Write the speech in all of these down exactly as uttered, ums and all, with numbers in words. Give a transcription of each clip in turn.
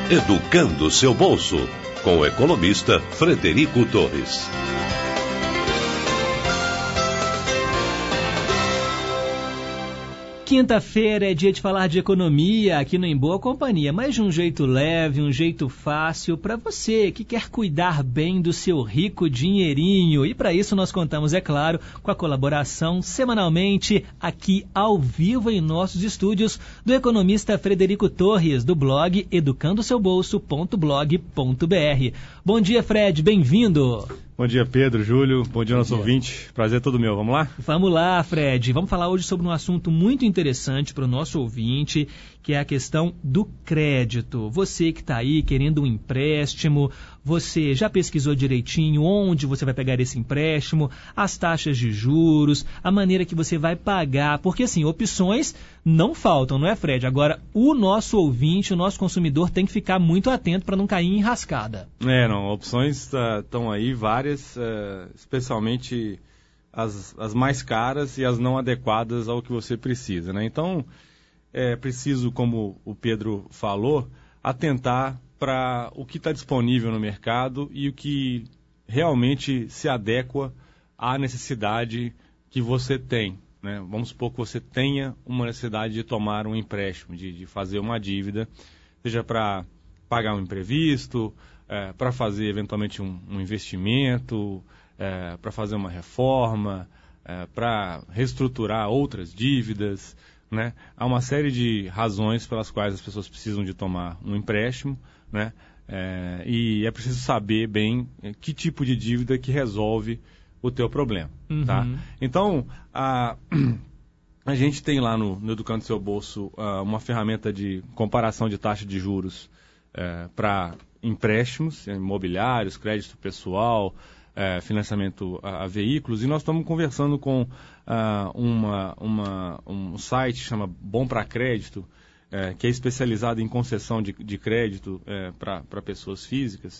Educando seu bolso, com o economista Frederico Torres. Quinta-feira é dia de falar de economia aqui no Em Boa Companhia, mas de um jeito leve, um jeito fácil para você que quer cuidar bem do seu rico dinheirinho. E para isso nós contamos, é claro, com a colaboração semanalmente aqui ao vivo em nossos estúdios do economista Frederico Torres, do blog educando seu bolso ponto blog ponto br. Bom dia, Fred, bem-vindo! Bom dia, Pedro, Júlio, bom dia, nosso ouvinte. Prazer todo meu, vamos lá? Vamos lá, Fred. Vamos falar hoje sobre um assunto muito interessante para o nosso ouvinte, que é a questão do crédito. Você que está aí querendo um empréstimo, você já pesquisou direitinho onde você vai pegar esse empréstimo, as taxas de juros, a maneira que você vai pagar, porque assim, opções não faltam, não é, Fred? Agora, o nosso ouvinte, o nosso consumidor tem que ficar muito atento para não cair em enrascada. É, não, opções estão uh, aí várias, uh, especialmente as, as mais caras e as não adequadas ao que você precisa, né? Então, é preciso, como o Pedro falou, atentar para o que está disponível no mercado e o que realmente se adequa à necessidade que você tem, né? Vamos supor que você tenha uma necessidade de tomar um empréstimo, de, de fazer uma dívida, seja para pagar um imprevisto, é, para fazer eventualmente um, um investimento, é, para fazer uma reforma, é, para reestruturar outras dívidas, né? Há uma série de razões pelas quais as pessoas precisam de tomar um empréstimo, né? É, e é preciso saber bem que tipo de dívida que resolve o teu problema, uhum. Tá? Então, a, a gente tem lá no, no Educando Seu Bolso uh, uma ferramenta de comparação de taxa de juros uh, para empréstimos imobiliários, crédito pessoal, uh, financiamento a, a veículos, e nós estamos conversando com uh, uma, uma, um site que chama Bom Pra Crédito, uh, que é especializado em concessão de, de crédito uh, para pessoas físicas,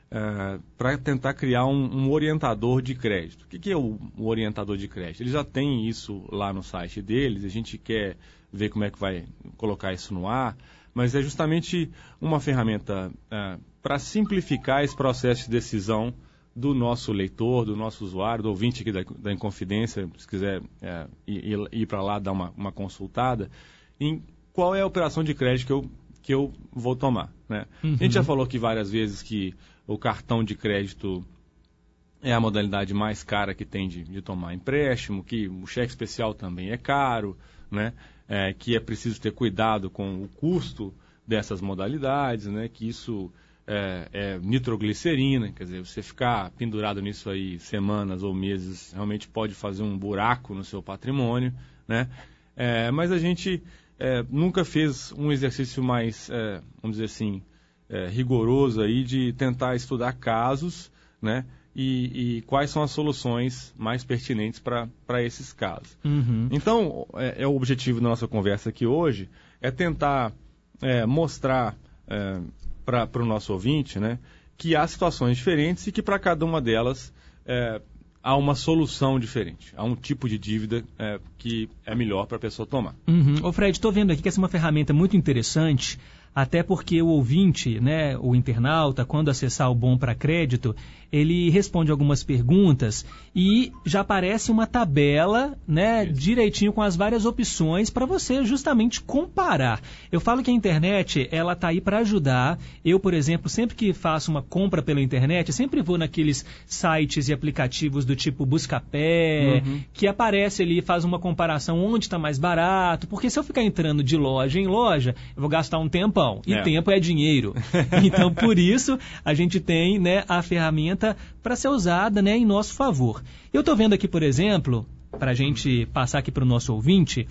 Uh, para tentar criar um, um orientador de crédito. O que, que é o, o orientador de crédito? Eles já têm isso lá no site deles, a gente quer ver como é que vai colocar isso no ar, mas é justamente uma ferramenta uh, para simplificar esse processo de decisão do nosso leitor, do nosso usuário, do ouvinte aqui da, da Inconfidência, se quiser uh, ir, ir para lá dar uma, uma consultada, em qual é a operação de crédito que eu, que eu vou tomar, né? Uhum. A gente já falou aqui várias vezes que o cartão de crédito é a modalidade mais cara que tem de, de tomar empréstimo, que o cheque especial também é caro, né? É, que é preciso ter cuidado com o custo dessas modalidades, né? Que isso é, é nitroglicerina, quer dizer, você ficar pendurado nisso aí semanas ou meses realmente pode fazer um buraco no seu patrimônio, né? É, mas a gente é, nunca fez um exercício mais, é, vamos dizer assim, É, rigoroso aí de tentar estudar casos, né, e, e quais são as soluções mais pertinentes para esses casos. Uhum. Então, é, é o objetivo da nossa conversa aqui hoje, é tentar é, mostrar é, para o nosso ouvinte, né, que há situações diferentes e que para cada uma delas é, há uma solução diferente, há um tipo de dívida é, que é melhor para a pessoa tomar. Uhum. Ô Fred, estou vendo aqui que essa é uma ferramenta muito interessante, até porque o ouvinte, né, o internauta, quando acessar o Bom Pra Crédito, ele responde algumas perguntas e já aparece uma tabela, né, direitinho com as várias opções para você justamente comparar. Eu falo que a internet, ela está aí para ajudar. Eu, por exemplo, sempre que faço uma compra pela internet, sempre vou naqueles sites e aplicativos do tipo Buscapé, uhum. que aparece ali, faz uma comparação onde está mais barato, porque se eu ficar entrando de loja em loja, eu vou gastar um tempão. E é. tempo é dinheiro. Então, por isso, a gente tem, né, a ferramenta para ser usada, né, em nosso favor. Eu estou vendo aqui, por exemplo, para a gente passar aqui para o nosso ouvinte,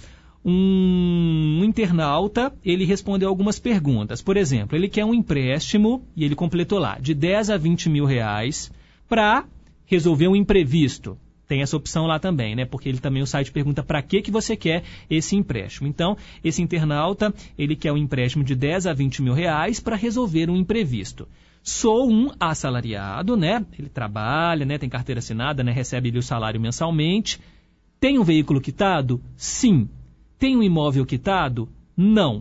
um internauta, ele respondeu algumas perguntas. Por exemplo, ele quer um empréstimo, e ele completou lá, de dez a vinte mil reais para resolver um imprevisto. Tem essa opção lá também, né? Porque ele também, o site pergunta para que que você quer esse empréstimo. Então, esse internauta, ele quer um empréstimo de dez a vinte mil reais para resolver um imprevisto. Sou um assalariado, né? Ele trabalha, né? Tem carteira assinada, né? Recebe ali o salário mensalmente. Tem um veículo quitado? Sim. Tem um imóvel quitado? Não.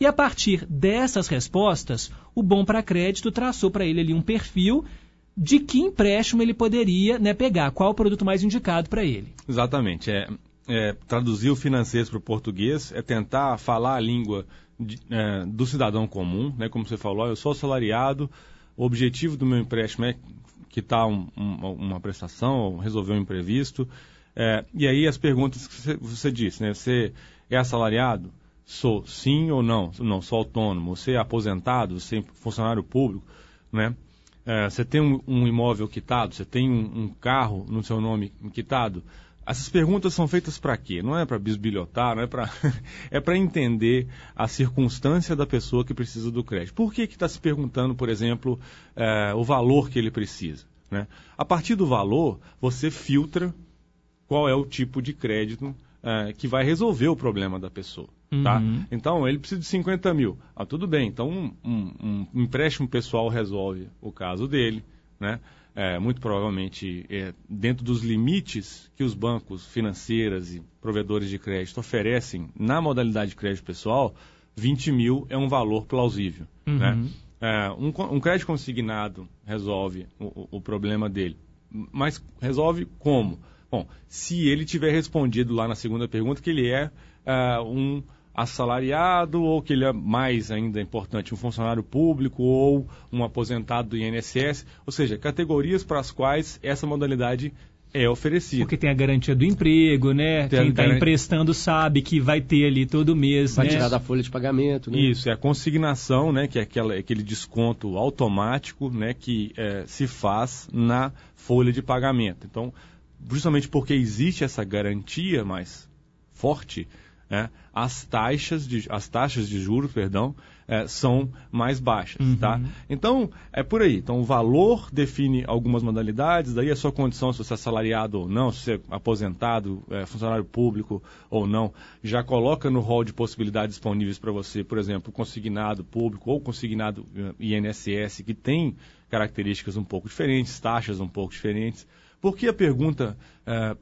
E a partir dessas respostas, o Bom para Crédito traçou para ele ali um perfil de que empréstimo ele poderia, né, pegar, qual o produto mais indicado para ele. Exatamente. É, é, traduzir o financeiro para o português é tentar falar a língua de, é, do cidadão comum, né? Como você falou, eu sou assalariado, o objetivo do meu empréstimo é quitar um, um, uma prestação, resolver um imprevisto. É, e aí as perguntas que você, você disse, né? Você é assalariado? Sou, sim ou não? Não, sou autônomo. Você é aposentado? Você é funcionário público? Né? É, você tem um, um imóvel quitado? Você tem um, um carro no seu nome quitado? Essas perguntas são feitas para quê? Não é para bisbilhotar, não é para é para entender a circunstância da pessoa que precisa do crédito. Por que que está se perguntando, por exemplo, é, o valor que ele precisa? Né? A partir do valor, você filtra qual é o tipo de crédito é, que vai resolver o problema da pessoa. Uhum. Tá? Então, ele precisa de cinquenta mil. Ah, tudo bem, então um, um, um empréstimo pessoal resolve o caso dele, né? É, muito provavelmente é, dentro dos limites que os bancos financeiras e provedores de crédito oferecem na modalidade de crédito pessoal, vinte mil é um valor plausível. Uhum. Né? É, um, um crédito consignado resolve o, o problema dele, mas resolve como? Bom, se ele tiver respondido lá na segunda pergunta que ele é, é um assalariado, ou que ele é mais ainda importante, um funcionário público ou um aposentado do I N S S, ou seja, categorias para as quais essa modalidade é oferecida. Porque tem a garantia do emprego, né? Tem Quem está garan... emprestando sabe que vai ter ali todo mês, vai né? tirar da folha de pagamento, né? Isso, é a consignação, né? Que é aquela, aquele desconto automático, né? Que é, se faz na folha de pagamento. Então, justamente porque existe essa garantia mais forte, É, as taxas de, as taxas de juros, perdão, é, são mais baixas, uhum. tá? Então, é por aí. Então, o valor define algumas modalidades, daí a sua condição, se você é assalariado ou não, se você é aposentado, é, funcionário público ou não, já coloca no rol de possibilidades disponíveis para você, por exemplo, consignado público ou consignado I N S S, que tem características um pouco diferentes, taxas um pouco diferentes. Por que a pergunta, é,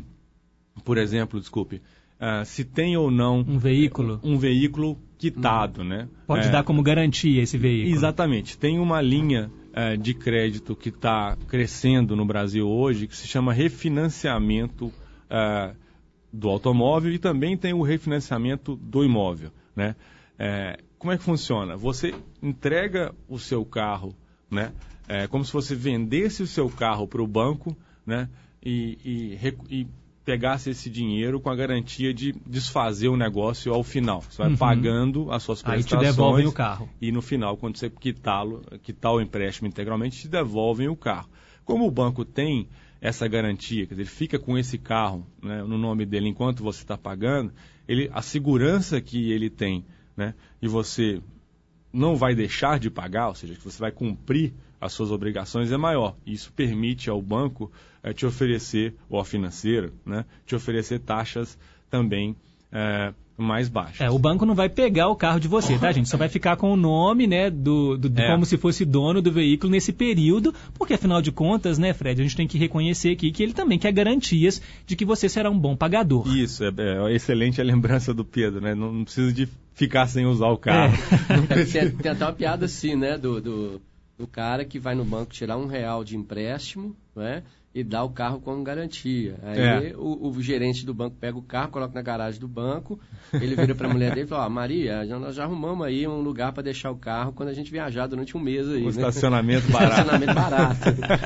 por exemplo, desculpe, Uh, se tem ou não um veículo, um veículo quitado, hum. né? Pode é, dar como garantia esse veículo. Exatamente. Tem uma linha uh, de crédito que está crescendo no Brasil hoje que se chama refinanciamento uh, do automóvel e também tem o refinanciamento do imóvel, né? Uh, como é que funciona? Você entrega o seu carro, né? É como se você vendesse o seu carro para o banco, né? E, e, e pegasse esse dinheiro com a garantia de desfazer o negócio ao final. Você vai uhum. pagando as suas prestações. Aí te devolvem o carro. E no final, quando você quitá-lo, quitar o empréstimo integralmente, te devolvem o carro. Como o banco tem essa garantia, quer dizer, ele fica com esse carro, né, no nome dele enquanto você está pagando, ele, a segurança que ele tem, né, e você não vai deixar de pagar, ou seja, que você vai cumprir as suas obrigações é maior. Isso permite ao banco é, te oferecer, ou à financeira, né, te oferecer taxas também é, mais baixas. É, o banco não vai pegar o carro de você, tá, gente? Só vai ficar com o nome, né, do, do, do é. como se fosse dono do veículo nesse período, porque afinal de contas, né, Fred, a gente tem que reconhecer aqui que ele também quer garantias de que você será um bom pagador. Isso, é, é excelente a lembrança do Pedro, né? Não, não precisa de ficar sem usar o carro. É. tem, tem até uma piada assim, né, do... do... do cara que vai no banco tirar um real de empréstimo, né, e dá o carro como garantia. Aí é. o, o gerente do banco pega o carro, coloca na garagem do banco, ele vira para a mulher dele e fala, ó, Maria, já, nós já arrumamos aí um lugar para deixar o carro quando a gente viajar durante um mês aí. Um né? estacionamento barato. Estacionamento barato.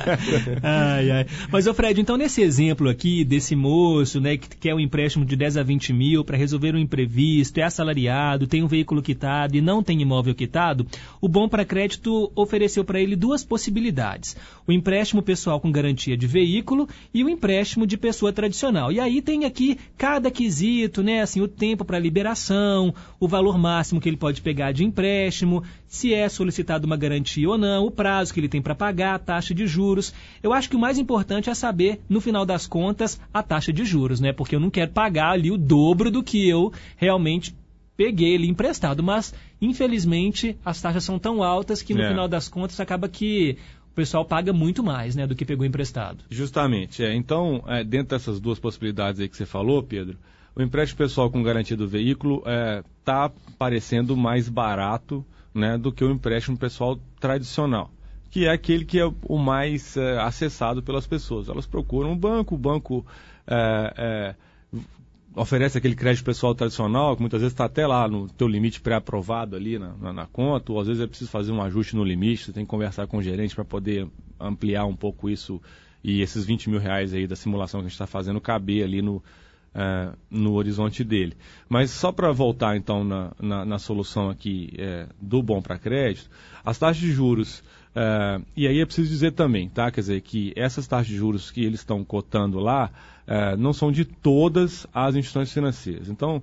ai, ai. Mas, ô Fred, então nesse exemplo aqui desse moço, né, que quer um empréstimo de dez a vinte mil para resolver um imprevisto, é assalariado, tem um veículo quitado e não tem imóvel quitado, o Bom para Crédito ofereceu para ele duas possibilidades. O empréstimo pessoal com garantia de veículo e o empréstimo de pessoa tradicional. E aí tem aqui cada quesito, né, assim, o tempo para liberação, o valor máximo que ele pode pegar de empréstimo, se é solicitado uma garantia ou não, o prazo que ele tem para pagar, a taxa de juros. Eu acho que o mais importante é saber, no final das contas, a taxa de juros, né, porque eu não quero pagar ali o dobro do que eu realmente peguei ele emprestado, mas infelizmente as taxas são tão altas que no é. final das contas acaba que o pessoal paga muito mais, né, do que pegou emprestado. Justamente. É. Então, é, dentro dessas duas possibilidades aí que você falou, Pedro, o empréstimo pessoal com garantia do veículo está é, parecendo mais barato, né, do que o empréstimo pessoal tradicional, que é aquele que é o mais é, acessado pelas pessoas. Elas procuram um banco, o banco é, é, oferece aquele crédito pessoal tradicional, que muitas vezes está até lá no teu limite pré-aprovado ali na, na, na conta, ou às vezes é preciso fazer um ajuste no limite, você tem que conversar com o gerente para poder ampliar um pouco isso e esses vinte mil reais aí da simulação que a gente está fazendo caber ali no, uh, no horizonte dele. Mas só para voltar então na, na, na solução aqui é, do bom para crédito, as taxas de juros, uh, e aí é preciso dizer também, tá? Quer dizer, que essas taxas de juros que eles estão cotando lá, uh, não são de todas as instituições financeiras. Então,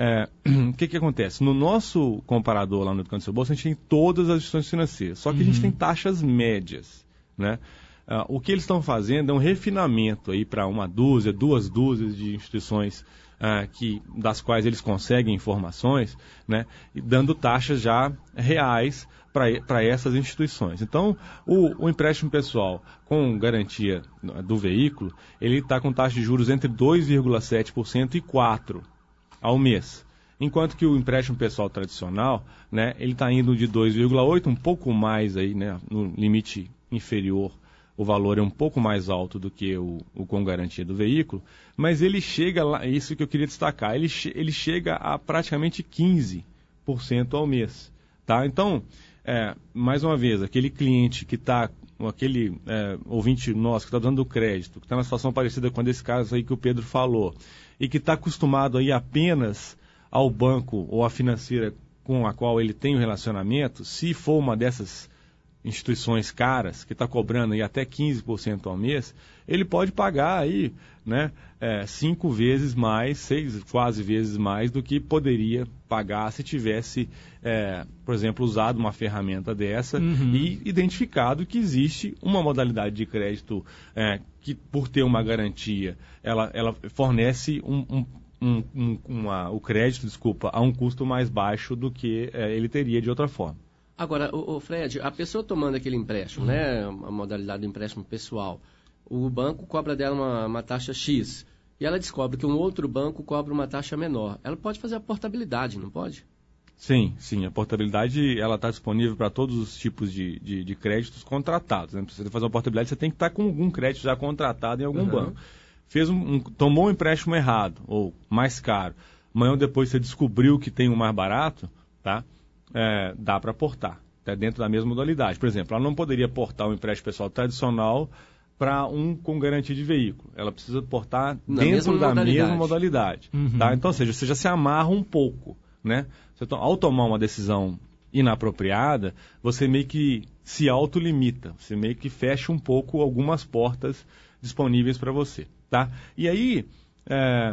o que que acontece? No nosso comparador lá no Educando Seu Bolso, a gente tem todas as instituições financeiras, só que uhum. a gente tem taxas médias, né? Uh, o que eles estão fazendo é um refinamento aí para uma dúzia, duas dúzias de instituições uh, que, das quais eles conseguem informações, né, e dando taxas já reais para essas instituições. Então, o, o empréstimo pessoal com garantia do veículo, ele está com taxa de juros entre dois vírgula sete por cento e quatro por cento ao mês. Enquanto que o empréstimo pessoal tradicional, né, ele está indo de dois vírgula oito por cento, um pouco mais aí, né, no limite inferior. O valor é um pouco mais alto do que o, o com garantia do veículo, mas ele chega lá, isso que eu queria destacar, ele, ele chega a praticamente quinze por cento ao mês. Tá? Então, é, mais uma vez, aquele cliente que está, aquele é, ouvinte nosso que está dando crédito, que está numa situação parecida com esse caso aí que o Pedro falou, e que está acostumado aí apenas ao banco ou à financeira com a qual ele tem o relacionamento, se for uma dessas instituições caras, que está cobrando aí até quinze por cento ao mês, ele pode pagar aí, né, é, cinco vezes mais, seis, quase vezes mais do que poderia pagar se tivesse, é, por exemplo, usado uma ferramenta dessa uhum. e identificado que existe uma modalidade de crédito é, que, por ter uma garantia, ela, ela fornece um, um Um, um, uma, o crédito, desculpa, a um custo mais baixo do que é, ele teria de outra forma. Agora, o, o Fred, a pessoa tomando aquele empréstimo, uhum. né, a modalidade do empréstimo pessoal, o banco cobra dela uma, uma taxa X e ela descobre que um outro banco cobra uma taxa menor. Ela pode fazer a portabilidade, não pode? Sim, sim. A portabilidade ela está disponível para todos os tipos de, de, de créditos contratados. Né? Para você fazer uma portabilidade, você tem que estar com algum crédito já contratado em algum uhum. banco. Fez um, um, tomou um empréstimo errado ou mais caro, amanhã ou depois você descobriu que tem um mais barato, tá? É, dá para portar, tá? Dentro da mesma modalidade. Por exemplo, ela não poderia portar um empréstimo pessoal tradicional para um com garantia de veículo. Ela precisa portar Na dentro da modalidade. mesma modalidade. Uhum. Tá? Então, ou seja, você já se amarra um pouco, né? Você, ao tomar uma decisão inapropriada, você meio que se autolimita, você meio que fecha um pouco algumas portas disponíveis para você. Tá? E aí, é,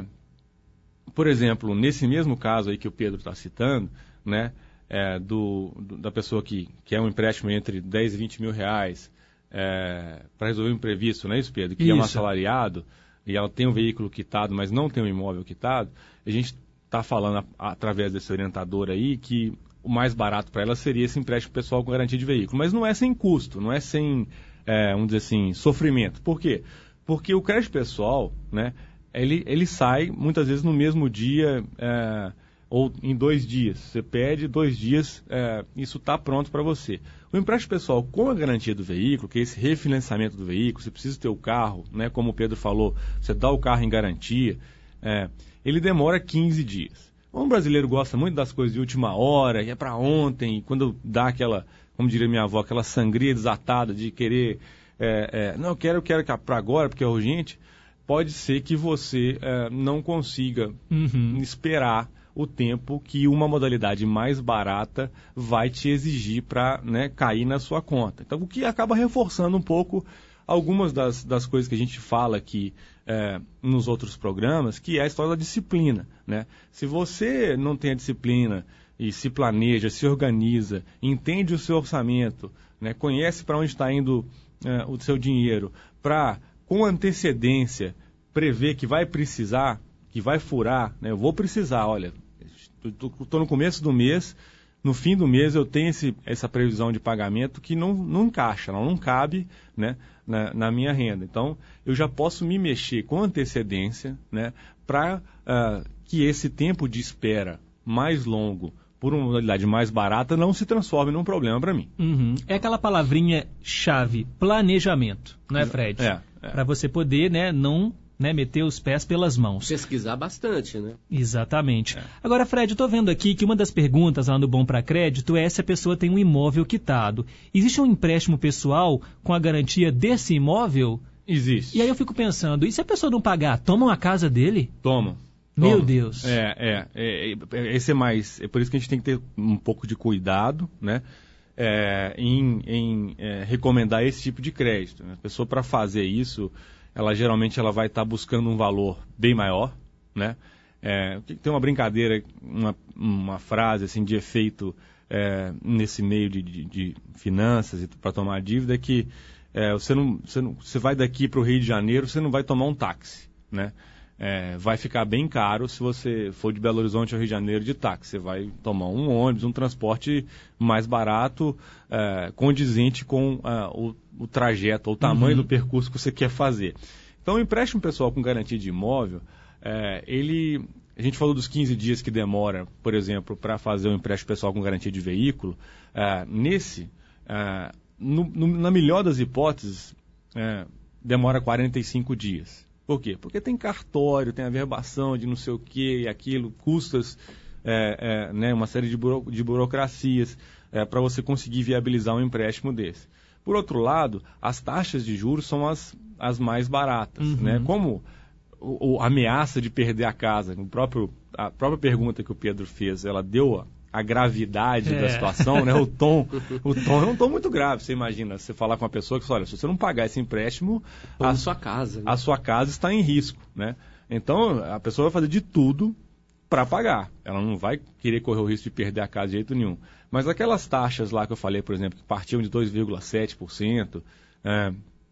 por exemplo, nesse mesmo caso aí que o Pedro está citando, né, é, do, do, da pessoa que quer um empréstimo entre dez e vinte mil reais é, para resolver um imprevisto, não é isso, Pedro? Que isso. É um assalariado e ela tem um veículo quitado, mas não tem um imóvel quitado, a gente está falando a, através desse orientador aí que o mais barato para ela seria esse empréstimo pessoal com garantia de veículo. Mas não é sem custo, não é sem, é, vamos dizer assim, sofrimento. Por quê? Porque o crédito pessoal, né, ele, ele sai muitas vezes no mesmo dia é, ou em dois dias. Você pede dois dias, é, isso está pronto para você. O empréstimo pessoal com a garantia do veículo, que é esse refinanciamento do veículo, você precisa ter o carro, né, como o Pedro falou, você dá o carro em garantia, é, ele demora quinze dias. O brasileiro gosta muito das coisas de última hora, e é para ontem, quando dá aquela, como diria minha avó, aquela sangria desatada de querer... É, é, não, eu quero, eu quero para agora, porque é urgente, pode ser que você é, não consiga uhum. esperar o tempo que uma modalidade mais barata vai te exigir para, né, cair na sua conta. Então, o que acaba reforçando um pouco algumas das, das coisas que a gente fala aqui é, nos outros programas, que é a história da disciplina. Né? Se você não tem a disciplina e se planeja, se organiza, entende o seu orçamento, né, conhece para onde está indo É, o seu dinheiro, para, com antecedência, prever que vai precisar, que vai furar, né? Eu vou precisar, olha, estou no começo do mês, no fim do mês eu tenho esse, essa previsão de pagamento que não, não encaixa, não, não cabe, né, na, na minha renda. Então, eu já posso me mexer com antecedência, né, para uh, que esse tempo de espera mais longo por uma modalidade mais barata não se transforme num problema para mim. Uhum. É aquela palavrinha-chave, planejamento, não é, Fred? É. é. Para você poder, né, não... Né, meter os pés pelas mãos. Pesquisar bastante, né? Exatamente. É. Agora, Fred, eu estou vendo aqui que uma das perguntas lá no Bom Pra Crédito é se a pessoa tem um imóvel quitado. Existe um empréstimo pessoal com a garantia desse imóvel? Existe. E aí eu fico pensando, e se a pessoa não pagar, tomam a casa dele? Tomam. Meu Toma. Deus. É, é, é, é. Esse é mais... É por isso que a gente tem que ter um pouco de cuidado, né? É, em em é, recomendar esse tipo de crédito. A pessoa, para fazer isso... ela geralmente ela vai estar tá buscando um valor bem maior, né? É, tem uma brincadeira, uma, uma frase assim de efeito é, nesse meio de, de, de finanças para tomar dívida é que é, você, não, você, não, você vai daqui para o Rio de Janeiro, você não vai tomar um táxi, né? É, vai ficar bem caro se você for de Belo Horizonte ao Rio de Janeiro de táxi. Você vai tomar um ônibus, um transporte mais barato, é, condizente com é, o, o trajeto, ou o tamanho uhum. do percurso que você quer fazer. Então, o empréstimo pessoal com garantia de imóvel, é, ele... A gente falou dos quinze dias que demora, por exemplo, para fazer um empréstimo pessoal com garantia de veículo. É, nesse, é, no, no, na melhor das hipóteses, é, demora quarenta e cinco dias. Por quê? Porque tem cartório, tem averbação de não sei o que e aquilo, custas, é, é, né, uma série de, buro, de burocracias é, para você conseguir viabilizar um empréstimo desse. Por outro lado, as taxas de juros são as, as mais baratas. Uhum. Né? Como o, o, a ameaça de perder a casa, no próprio, a própria pergunta que o Pedro fez, ela deu a, a gravidade é. da situação, né? o, tom, o tom é um tom muito grave. Você imagina, você falar com uma pessoa que fala, olha, se você não pagar esse empréstimo, a sua casa, né? a sua casa está em risco. Né? Então, a pessoa vai fazer de tudo para pagar. Ela não vai querer correr o risco de perder a casa de jeito nenhum. Mas aquelas taxas lá que eu falei, por exemplo, que partiam de dois vírgula sete por cento, é,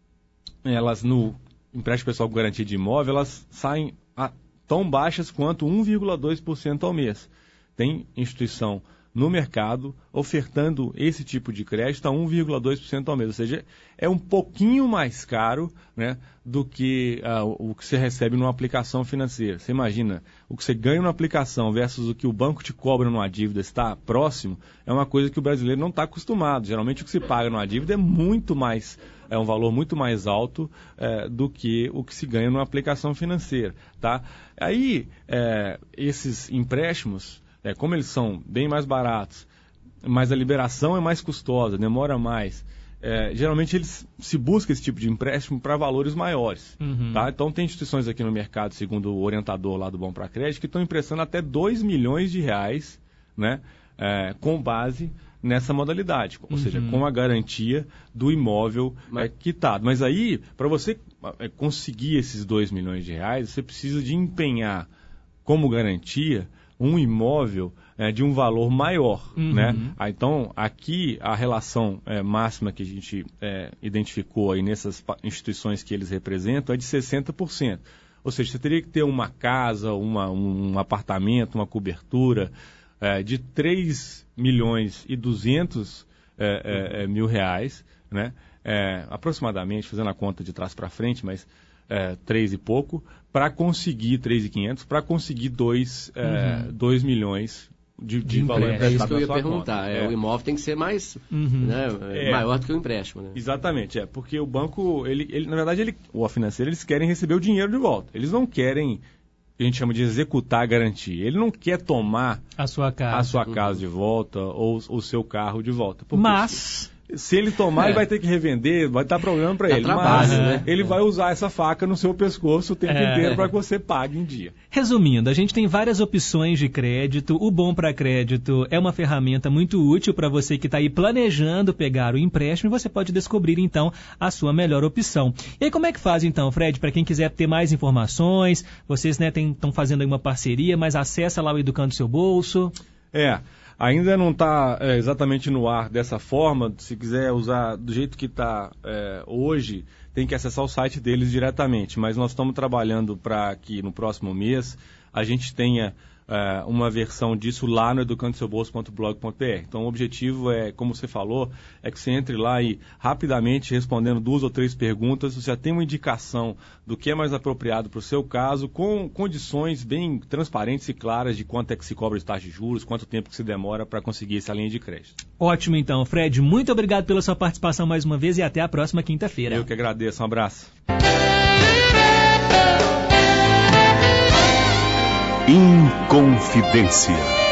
elas no empréstimo pessoal com garantia de imóvel, elas saem a, tão baixas quanto um vírgula dois por cento ao mês. Tem instituição no mercado ofertando esse tipo de crédito a um vírgula dois por cento ao mês. Ou seja, é um pouquinho mais caro, né, do que uh, o que você recebe numa aplicação financeira. Você imagina, o que você ganha numa aplicação versus o que o banco te cobra numa dívida está próximo, é uma coisa que o brasileiro não está acostumado. Geralmente o que se paga numa dívida é muito mais, é um valor muito mais alto é, do que o que se ganha numa aplicação financeira. Tá? Aí, é, esses empréstimos, é, como eles são bem mais baratos, mas a liberação é mais custosa, demora mais, é, geralmente eles se busca esse tipo de empréstimo para valores maiores. Uhum. Tá? Então tem instituições aqui no mercado, segundo o orientador lá do Bom Pra Crédito, que estão emprestando até dois milhões de reais, né, é, com base nessa modalidade, ou uhum. seja, com a garantia do imóvel mas... é, quitado. Mas aí, para você é, conseguir esses dois milhões de reais, você precisa de empenhar como garantia um imóvel é, de um valor maior, uhum. né? Ah, então, aqui a relação é, máxima que a gente é, identificou aí nessas instituições que eles representam é de sessenta por cento. Ou seja, você teria que ter uma casa, uma, um apartamento, uma cobertura é, de três milhões e duzentos é, é, mil reais, né? É, aproximadamente, fazendo a conta de trás para frente, mas é, três e pouco, para conseguir três e quinhentos, para conseguir dois, uhum. é, dois milhões de, de, de valor. É isso que eu ia perguntar. É, é. O imóvel tem que ser mais uhum. né, é. maior do que o empréstimo. Né? Exatamente, é porque o banco, ele, ele, na verdade, ele, ou a financeira, eles querem receber o dinheiro de volta. Eles não querem, a gente chama de executar a garantia. Ele não quer tomar a sua casa, a sua casa uhum. de volta ou o seu carro de volta. Mas... Se ele tomar, é. ele vai ter que revender, vai dar problema para ele. Trabalho, mas né? ele é. vai usar essa faca no seu pescoço o tempo é. inteiro para que você pague em dia. Resumindo, a gente tem várias opções de crédito. O Bom Pra Crédito é uma ferramenta muito útil para você que está aí planejando pegar o empréstimo e você pode descobrir, então, a sua melhor opção. E aí, como é que faz, então, Fred, para quem quiser ter mais informações? Vocês, né, estão fazendo aí uma parceria, mas acessa lá o Educando Seu Bolso. É. Ainda não está é, exatamente no ar dessa forma. Se quiser usar do jeito que está é, hoje, tem que acessar o site deles diretamente. Mas nós estamos trabalhando para que no próximo mês a gente tenha é, uma versão disso lá no educando seu bolso ponto blog ponto b r. Então o objetivo é, como você falou, é que você entre lá e rapidamente respondendo duas ou três perguntas, você já tem uma indicação do que é mais apropriado para o seu caso, com condições bem transparentes e claras de quanto é que se cobra de taxa de juros, quanto tempo que se demora para conseguir essa linha de crédito. Ótimo então, Fred, muito obrigado pela sua participação mais uma vez e até a próxima quinta-feira. Eu que agradeço, um abraço. Inconfidência.